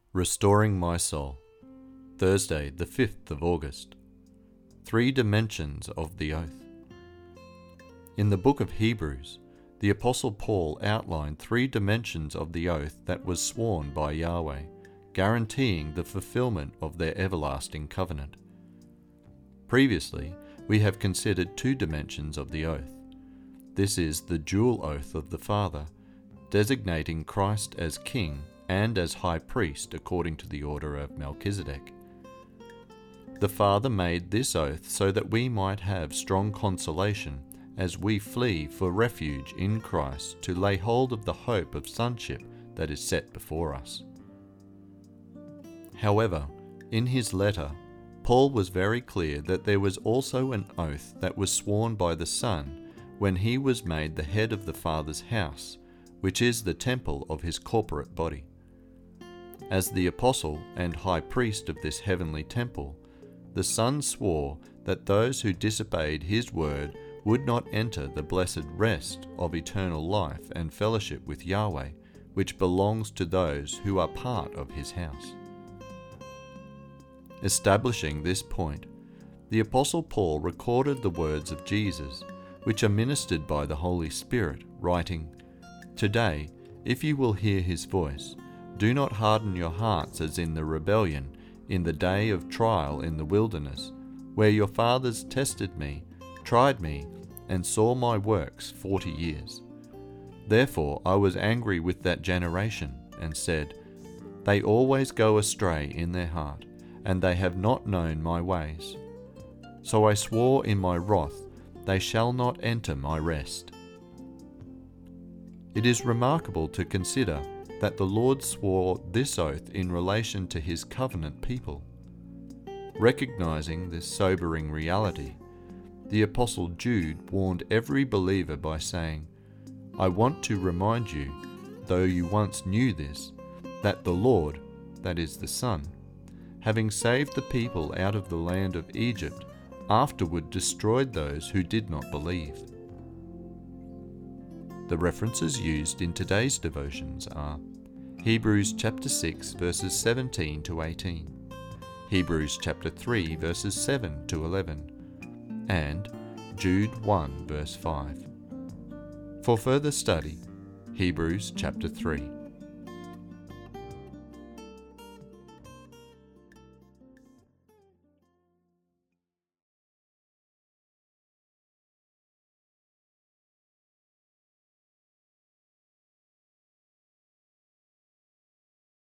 Restoring My Soul, Thursday, the 5th of August. 3 Dimensions of the Oath. In the book of Hebrews, the Apostle Paul outlined 3 dimensions of the oath that was sworn by Yahweh, guaranteeing the fulfillment of their everlasting covenant. Previously, we have considered 2 dimensions of the oath. This is the dual oath of the Father, designating Christ as King and as High Priest according to the order of Melchizedek. The Father made this oath so that we might have strong consolation as we flee for refuge in Christ to lay hold of the hope of sonship that is set before us. However, in his letter, Paul was very clear that there was also an oath that was sworn by the Son when he was made the head of the Father's house, which is the temple of his corporate body. As the apostle and high priest of this heavenly temple, the Son swore that those who disobeyed his word would not enter the blessed rest of eternal life and fellowship with Yahweh, which belongs to those who are part of his house. Establishing this point, the Apostle Paul recorded the words of Jesus, which are ministered by the Holy Spirit, writing, "Today, if you will hear his voice, do not harden your hearts as in the rebellion, in the day of trial in the wilderness, where your fathers tested me, tried me, and saw my works 40 years. Therefore I was angry with that generation, and said, They always go astray in their heart, and they have not known my ways. So I swore in my wrath, they shall not enter my rest." It is remarkable to consider that the Lord swore this oath in relation to his covenant people. Recognizing this sobering reality, the Apostle Jude warned every believer by saying, "I want to remind you, though you once knew this, that the Lord, that is the Son, having saved the people out of the land of Egypt, afterward destroyed those who did not believe." The references used in today's devotions are Hebrews chapter 6 verses 17 to 18, Hebrews chapter 3 verses 7 to 11, and Jude 1 verse 5. For further study, Hebrews chapter 3.